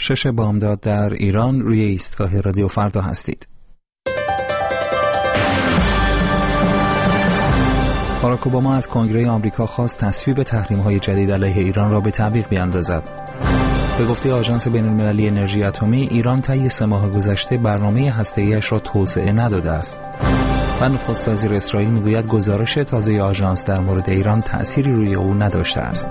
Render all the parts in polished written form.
6 بامداد در ایران روی ایستگاه رادیو فردا هستید. باراک اوباما از کنگره آمریکا خواست تصویب تحریم‌های جدید علیه ایران را به تعویق بیاندازد. به گفته آژانس بین‌المللی انرژی اتمی، ایران طی 3 ماه گذشته برنامه هسته‌ای‌اش را توسعه نداده است. و نخست وزیر اسرائیل میگوید گزارش تازه آژانس در مورد ایران تأثیری روی او نداشته است.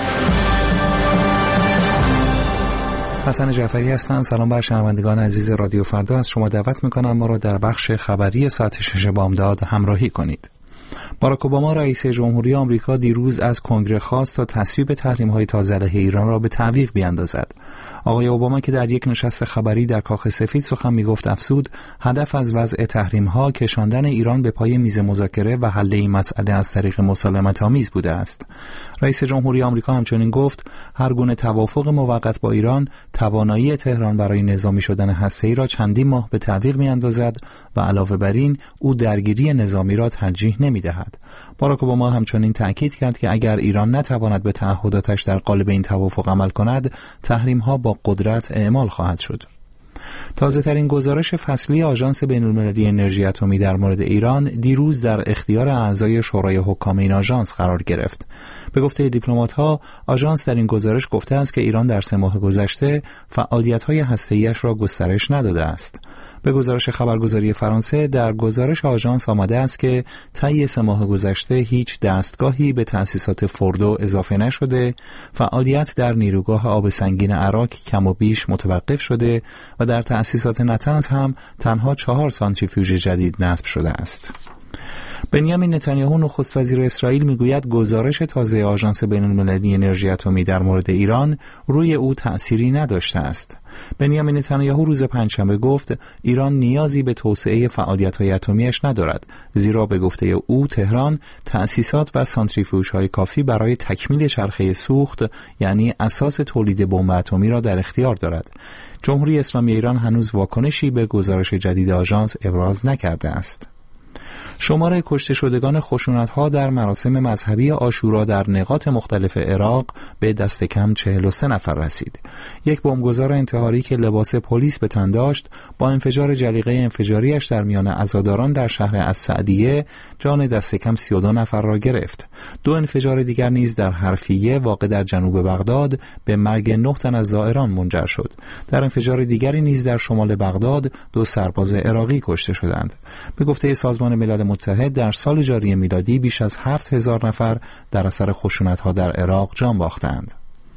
حسن جعفری هستم. سلام بر شنوندگان عزیز رادیو فردا. از شما دعوت میکنم ما را در بخش خبری ساعت 6 بامداد همراهی کنید. باراک اوباما رئیس جمهوری آمریکا دیروز از کنگره خواست تا تصویب تحریم‌های تازه علیه ایران را به تعویق بیاندازد. آقای اوباما که در یک نشست خبری در کاخ سفید سخن میگفت افزود هدف از وضع تحریم‌ها کشاندن ایران به پای میز مذاکره و حل این مسئله از طریق مسالمت‌آمیز بوده است. رئیس جمهوری آمریکا همچنین گفت هر گونه توافق موقت با ایران توانایی تهران برای نظامی شدن هسته‌ای را چندین ماه به تعویق میاندازد و علاوه بر این او درگیری نظامی را ترجیح نمی‌دهد. باراک اوباما همچنین تأکید کرد که اگر ایران نتواند به تعهداتش در قالب این توافق عمل کند، تحریم‌ها با قدرت اعمال خواهد شد. تازه‌ترین گزارش فصلی آژانس بین‌المللی انرژی اتمی در مورد ایران دیروز در اختیار اعضای شورای حکام این آژانس قرار گرفت. به گفته دیپلمات‌ها، آژانس در این گزارش گفته است که ایران در 3 ماه گذشته فعالیت‌های هسته‌ای‌اش را گسترش نداده است. به گزارش خبرگزاری فرانسه در گزارش آژانس آمده است که طی 3 ماه گذشته هیچ دستگاهی به تأسیسات فوردو اضافه نشده، فعالیت در نیروگاه آب سنگین عراق کم و بیش متوقف شده و در تأسیسات نطنز هم تنها 4 سانتریفیوژ جدید نصب شده است. بنیامین نتانیاهو نخست وزیر اسرائیل میگوید گزارش تازه آژانس بین‌المللی انرژی اتمی در مورد ایران روی او تأثیری نداشته است. بنیامین نتانیاهو روز پنجشنبه گفت ایران نیازی به توسعه فعالیت‌های اتمی‌اش ندارد، زیرا به گفته او تهران تأسیسات و سانتریفیوژهای کافی برای تکمیل چرخه سوخت یعنی اساس تولید بمب اتمی را در اختیار دارد. جمهوری اسلامی ایران هنوز واکنشی به گزارش جدید آژانس ابراز نکرده است. شمار کشته شدگان خشونت‌ها در مراسم مذهبی عاشورا در نقاط مختلف عراق به دست کم 43 نفر رسید. یک بمبگذار انتحاری که لباس پلیس به تن داشت با انفجار جلیقه انفجاریش در میان عزاداران در شهر السعدیه جان دست کم 32 نفر را گرفت. 2 انفجار دیگر نیز در حرفیه واقع در جنوب بغداد به مرگ 9 تن از زائران منجر شد. در انفجار دیگری نیز در شمال بغداد 2 سرباز عراقی کشته شدند. به گفته سازمان ملل متحد در سال جاری میلادی بیش از 7000 نفر در اثر خشونت‌ها در عراق جان باختند.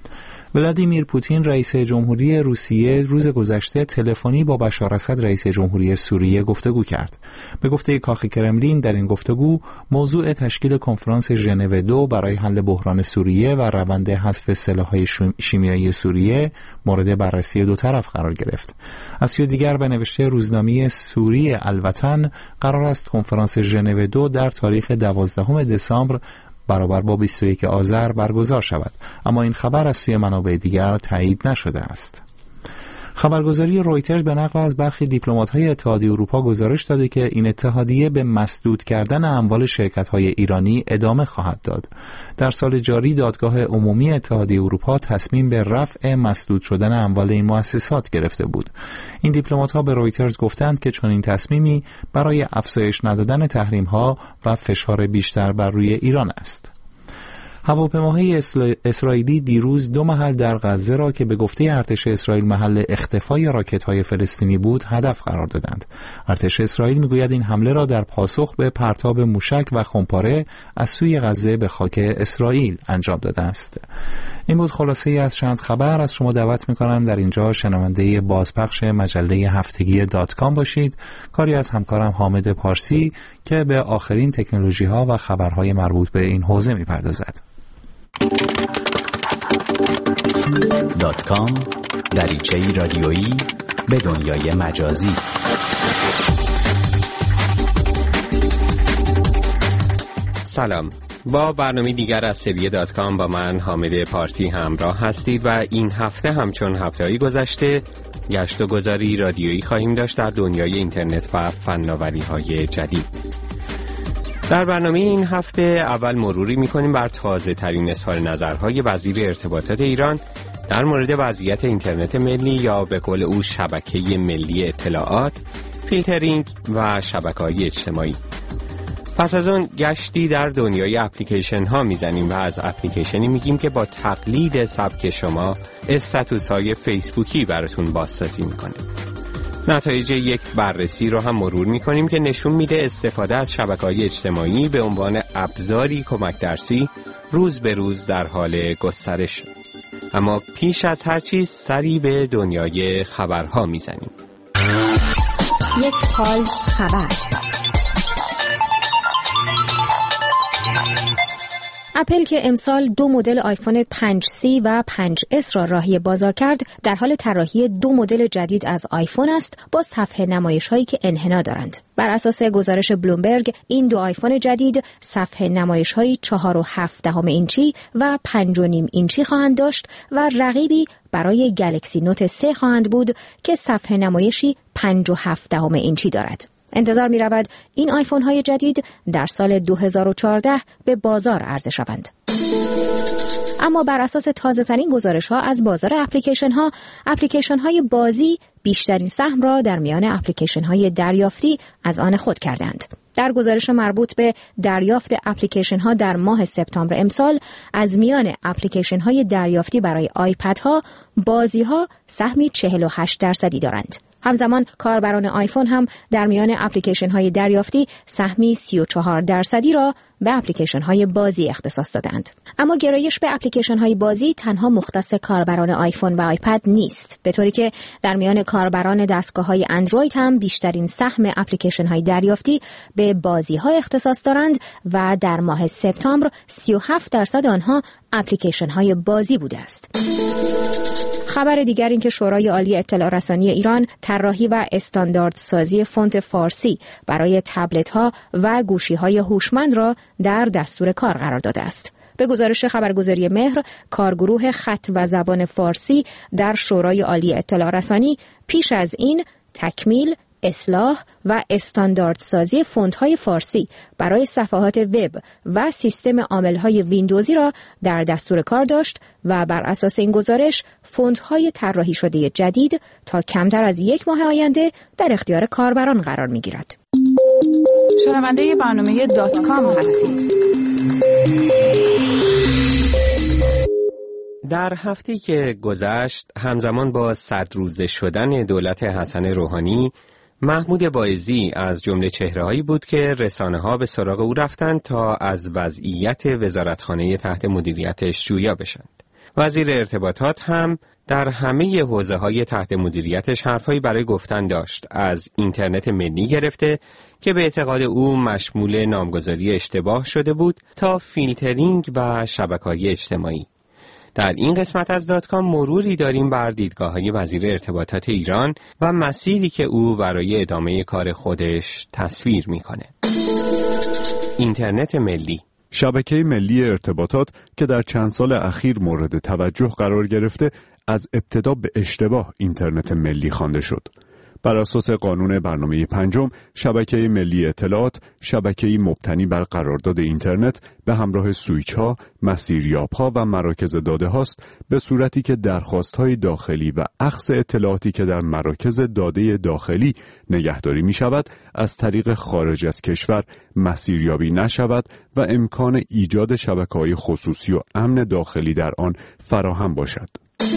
ولادیمیر پوتین رئیس جمهوری روسیه روز گذشته تلفنی با بشار اسد رئیس جمهوری سوریه گفتگو کرد. به گفته کاخ کرملین در این گفتگو موضوع تشکیل کنفرانس ژنو 2 برای حل بحران سوریه و روند حذف سلاح‌های شیمیایی سوریه مورد بررسی 2 طرف قرار گرفت. از سوی دیگر به نوشته روزنامه سوری الوطن قرار است کنفرانس ژنو 2 در تاریخ 12 دسامبر برابر با 21 آذر برگزار شود، اما این خبر از سوی منابع دیگر تایید نشده است. خبرگزاری رویترز به نقل از برخی دیپلمات‌های اتحادیه اروپا گزارش داده که این اتحادیه به مسدود کردن اموال شرکت‌های ایرانی ادامه خواهد داد. در سال جاری دادگاه عمومی اتحادیه اروپا تصمیم به رفع مسدود شدن اموال این مؤسسات گرفته بود. این دیپلمات‌ها به رویترز گفتند که چنین تصمیمی برای افزایش ندادن تحریم‌ها و فشار بیشتر بر روی ایران است. هواپیماهای اسرائیلی دیروز 2 محل در غزه را که به گفته ارتش اسرائیل محل اختفای راکت‌های فلسطینی بود هدف قرار دادند. ارتش اسرائیل میگوید این حمله را در پاسخ به پرتاب موشک و خمپاره از سوی غزه به خاک اسرائیل انجام داده است. این بود خلاصه ای از چند خبر. از شما دعوت می‌کنم در اینجا شنونده بازپخش مجله هفتگی .com باشید. کاری از همکارم حامد پارسی که به آخرین تکنولوژی‌ها و خبرهای مربوط به این حوزه می‌پردازد. .com دریچه‌ای رادیویی به دنیای مجازی. سلام، با برنامه دیگر از سویه .com با من حامد پارسی همراه هستید و این هفته همچون هفته‌ای گذشته گشت و گذاری رادیویی خواهیم داشت در دنیای اینترنت و فناوری‌های جدید. در برنامه این هفته اول مروری می‌کنیم بر تازه ترین اظهار نظرهای وزیر ارتباطات ایران در مورد وضعیت اینترنت ملی یا به قول او شبکه ملی اطلاعات، فیلترینگ و شبکه‌های اجتماعی. پس از اون گشتی در دنیای اپلیکیشن ها میزنیم و از اپلیکیشنی میگیم که با تقلید سبک شما استاتوس های فیسبوکی براتون بازسازی میکنه. نتایج یک بررسی رو هم مرور میکنیم که نشون میده استفاده از شبکه‌های اجتماعی به عنوان ابزاری کمک درسی روز به روز در حال گسترش. اما پیش از هر چیز سری به دنیای خبرها میزنیم. یک حال خبر. اپل که امسال 2 مدل آیفون 5C و 5S را راهی بازار کرد، در حال طراحی 2 مدل جدید از آیفون است با صفحه نمایش‌هایی که انحنا دارند. بر اساس گزارش بلومبرگ، این 2 آیفون جدید صفحه نمایش‌هایی 4.7 اینچی و 5.5 اینچی خواهند داشت و رقیبی برای گلکسی نوت 3 خواهند بود که صفحه نمایشی 5.7 اینچی دارد. انتظار می رود این آیفون های جدید در سال 2014 به بازار عرضه شوند. اما بر اساس تازه ترین گزارش ها از بازار اپلیکیشن های بازی بیشترین سهم را در میان اپلیکیشن های دریافتی از آن خود کردند. در گزارش مربوط به دریافت اپلیکیشن ها در ماه سپتامبر امسال، از میان اپلیکیشن های دریافتی برای آیپد ها، بازی ها سهمی 48% دارند. همزمان کاربران آیفون هم در میان اپلیکیشن های دریافتی سهمی 34% را به اپلیکیشن های بازی اختصاص دادند. اما گرایش به اپلیکیشن های بازی تنها مختص کاربران آیفون و آیپد نیست، به طوری که در میان کاربران دستگاه های اندروید هم بیشترین سهم اپلیکیشن های دریافتی به بازی ها اختصاص دارند و در ماه سپتامبر 37% آنها اپلیکیشن های بازی بوده است. خبر دیگر این که شورای عالی اطلاع رسانی ایران طراحی و استانداردسازی فونت فارسی برای تبلت ها و گوشی های هوشمند را در دستور کار قرار داده است. به گزارش خبرگزاری مهر، کارگروه خط و زبان فارسی در شورای عالی اطلاع رسانی پیش از این تکمیل، اصلاح و استانداردسازی فونت‌های فارسی برای صفحات وب و سیستم عامل‌های ویندوزی را در دستور کار داشت و بر اساس این گزارش فونت‌های طراحی شده جدید تا کمتر از 1 ماه آینده در اختیار کاربران قرار می‌گیرد. شنونده برنامه .com هستید. در هفته که گذشت، همزمان با 100 روزه شدن دولت حسن روحانی، محمود واعظی از جمله چهره‌هایی بود که رسانه‌ها به سراغ او رفتند تا از وضعیت وزارتخانه تحت مدیریتش جویا بشند. وزیر ارتباطات هم در همه حوزه‌های تحت مدیریتش حرفایی برای گفتن داشت، از اینترنت ملی گرفته که به اعتقاد او مشمول نامگذاری اشتباه شده بود تا فیلترینگ و شبکه‌های اجتماعی. در این قسمت از .com مروری داریم بر دیدگاه‌های وزیر ارتباطات ایران و مسیری که او برای ادامه کار خودش تصویر می‌کنه. اینترنت ملی، شبکه ملی ارتباطات که در چند سال اخیر مورد توجه قرار گرفته، از ابتدا به اشتباه اینترنت ملی خوانده شد. بر اساس قانون برنامه 5، شبکه ملی اطلاعات شبکه‌ای مبتنی بر قرارداد اینترنت به همراه سویچ‌ها، مسیریاب‌ها و مراکز داده هاست، به صورتی که درخواست‌های داخلی و اخذ اطلاعاتی که در مراکز داده داخلی نگهداری می‌شود از طریق خارج از کشور مسیریابی نشود و امکان ایجاد شبکه‌های خصوصی و امن داخلی در آن فراهم باشد.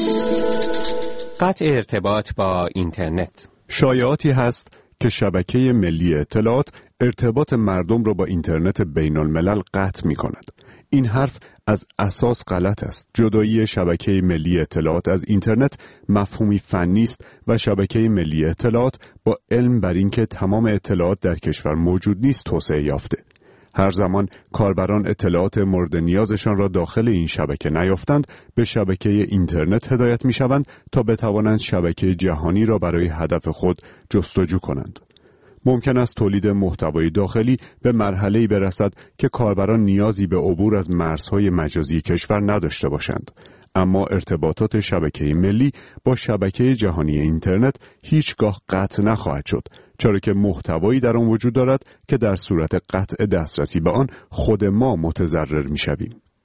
قطع ارتباط با اینترنت. شایعاتی هست که شبکه ملی اطلاعات ارتباط مردم را با اینترنت بین الملل قطع می کند. این حرف از اساس غلط است. جدایی شبکه ملی اطلاعات از اینترنت مفهومی فنی است و شبکه ملی اطلاعات با علم بر اینکه تمام اطلاعات در کشور موجود نیست توسعه یافته. هر زمان کاربران اطلاعات مورد نیازشان را داخل این شبکه نیافتند، به شبکه اینترنت هدایت می شوند تا بتوانند شبکه جهانی را برای هدف خود جستجو کنند. ممکن است تولید محتوای داخلی به مرحله‌ای برسد که کاربران نیازی به عبور از مرزهای مجازی کشور نداشته باشند. اما ارتباطات شبکه ملی با شبکه جهانی اینترنت هیچگاه قطع نخواهد شد، چرا که محتوایی در آن وجود دارد که در صورت قطع دسترسی به آن خود ما متضرر می‌شویم.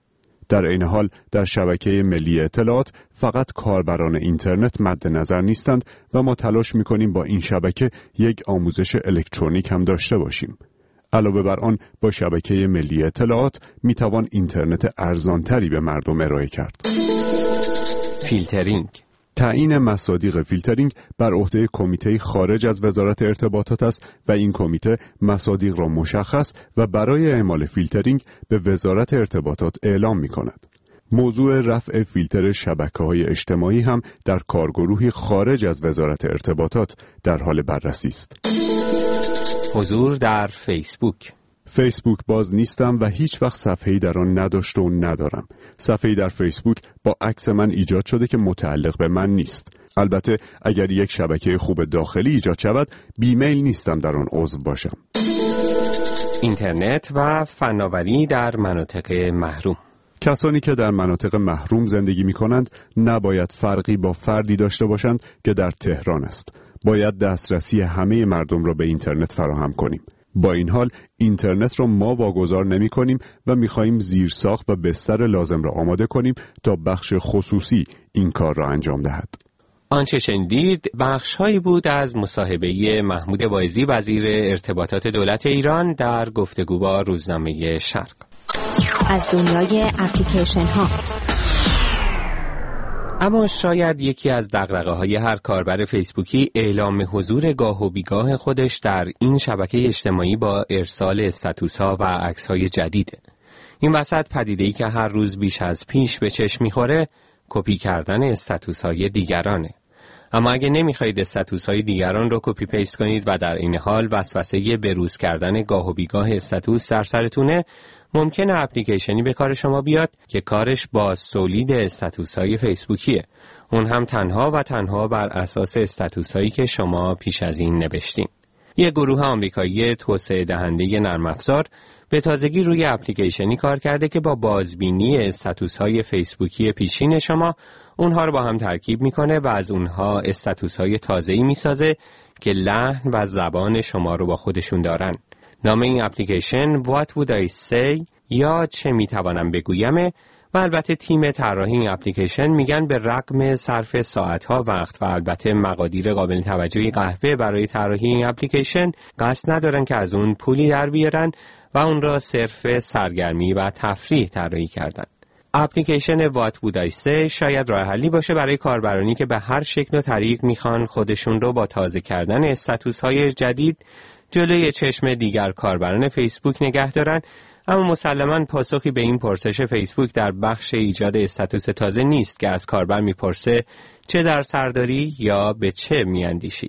در این حال در شبکه ملی اطلاعات فقط کاربران اینترنت مد نظر نیستند و ما تلاش می‌کنیم با این شبکه یک آموزش الکترونیک هم داشته باشیم. علاوه بر آن با شبکه ملی اطلاعات میتوان اینترنت ارزانتری به مردم ارائه کرد. فیلترینگ. تعیین مصادیق فیلترینگ بر عهده کمیته خارج از وزارت ارتباطات است و این کمیته مصادیق را مشخص و برای اعمال فیلترینگ به وزارت ارتباطات اعلام می‌کند. موضوع رفع فیلتر شبکه‌های اجتماعی هم در کارگروهی خارج از وزارت ارتباطات در حال بررسی است. حضور در فیسبوک باز نیستم و هیچ وقت صفحه‌ای در آن نداشته و ندارم. صفحه‌ای در فیسبوک با عکس من ایجاد شده که متعلق به من نیست. البته اگر یک شبکه خوب داخلی ایجاد شود، بیمیل نیستم در آن عضو باشم. اینترنت و فناوری در مناطق محروم. کسانی که در مناطق محروم زندگی می‌کنند نباید فرقی با فردی داشته باشند که در تهران است. باید دسترسی همه مردم را به اینترنت فراهم کنیم. با این حال اینترنت را ما واگذار نمی کنیم و می خواهیم زیرساخت و بستر لازم را آماده کنیم تا بخش خصوصی این کار را انجام دهد. آنچه شنیدید بخش‌هایی بود از مصاحبه محمود واعظی وزیر ارتباطات دولت ایران در گفتگو با روزنامه شرق. از دنیای اپلیکیشن ها. اما شاید یکی از دغدغه‌های هر کاربر فیسبوکی اعلام حضور گاه و بیگاه خودش در این شبکه اجتماعی با ارسال استاتوس‌ها و عکس‌های جدیده. این وسط پدیده‌ای که هر روز بیش از پیش به چشم می‌خوره، کپی کردن استاتوس‌های دیگرانه. اما اگه نمی‌خواید استاتوس‌های دیگران رو کپی پیست کنید و در این حال وسوسه بروز کردن گاه و بیگاه استاتوس در سرتونه، ممکنه اپلیکیشنی به کار شما بیاد که کارش باز تولید استاتوس‌های فیسبوکیه. اون هم تنها و تنها بر اساس استاتوس‌هایی که شما پیش از این نوشتین. یک گروه آمریکایی توسعه دهنده نرم افزار به تازگی روی اپلیکیشنی کار کرده که با بازبینی استاتوس‌های فیسبوکی پیشین شما اونها رو با هم ترکیب میکنه و از اونها استاتوس‌های تازه‌ای میسازه که لحن و زبان شما رو با خودشون دارن. نام این اپلیکیشن What Would I Say یا چه میتوانم بگویمه و البته تیم طراحی این اپلیکیشن میگن به رغم صرف ساعتها وقت و البته مقادیر قابل توجهی قهوه برای طراحی این اپلیکیشن قصد ندارن که از اون پولی در بیارن و اون را صرف سرگرمی و تفریح طراحی کردن. اپلیکیشن What Would I Say شاید راه حلی باشه برای کاربرانی که به هر شکل و طریق میخوان خودشون رو با تازه کردن استاتوس‌های جدید جلوی چشم دیگر کاربران فیسبوک نگه دارن، اما مسلماً پاسخی به این پرسش فیسبوک در بخش ایجاد استاتوس تازه نیست که از کاربر میپرسه چه در سر داری یا به چه میاندیشی.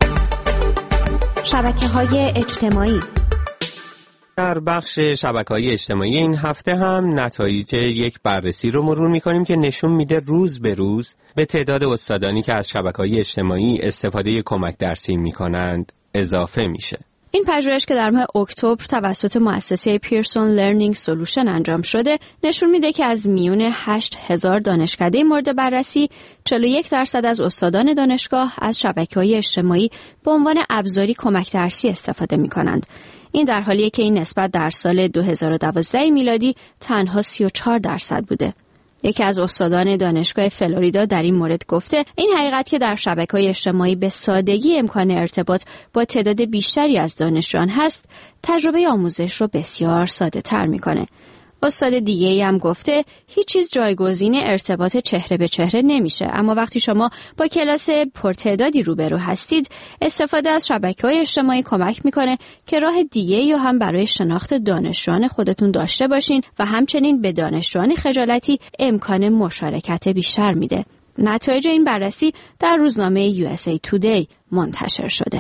شبکه‌های اجتماعی. در بخش شبکه‌های اجتماعی این هفته هم نتایج یک بررسی رو مرور می‌کنیم که نشون میده روز به روز به تعداد استادانی که از شبکه‌های اجتماعی استفاده کمک درسی می‌کنند اضافه میشه. این پژوهش که در ماه اکتبر توسط مؤسسه پیرسون لرنینگ سولوشن انجام شده نشون میده که از میون 8000 دانشکده مورد بررسی 41% از استادان دانشگاه از شبکه‌های اجتماعی به عنوان ابزاری کمک درسی استفاده می‌کنند. این در حالیه که این نسبت در سال 2012 میلادی تنها 34% بوده. یکی از استادان دانشگاه فلوریدا در این مورد گفته این حقیقت که در شبکه‌های اجتماعی به سادگی امکان ارتباط با تعداد بیشتری از دانشجویان هست، تجربه آموزش رو بسیار ساده‌تر می‌کنه. استاد دیگه‌ای هم گفته هیچ چیز جایگزین ارتباط چهره به چهره نمیشه، اما وقتی شما با کلاس پرتعدادی روبرو هستید، استفاده از شبکه‌های اجتماعی کمک میکنه که راه دیگه‌ای رو هم برای شناخت دانشجویان خودتون داشته باشین و همچنین به دانشجویان خجالتی امکان مشارکت بیشتر میده. نتایج این بررسی در روزنامه USA Today منتشر شده.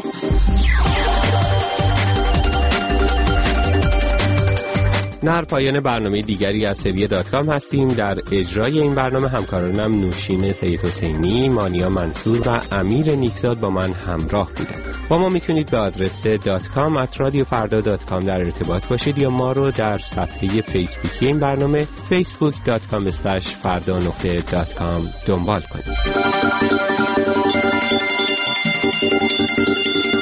در پایان برنامه دیگری از سری .com هستیم. در اجرای این برنامه همکارانم نوشین سید حسینی، مانیا منصور و امیر نیکزاد با من همراه بودند. با ما میتونید به آدرس .com@radiofarda.com در ارتباط باشید یا ما رو در صفحه فیسبوکی این برنامه facebook.com/farda.com دنبال کنید.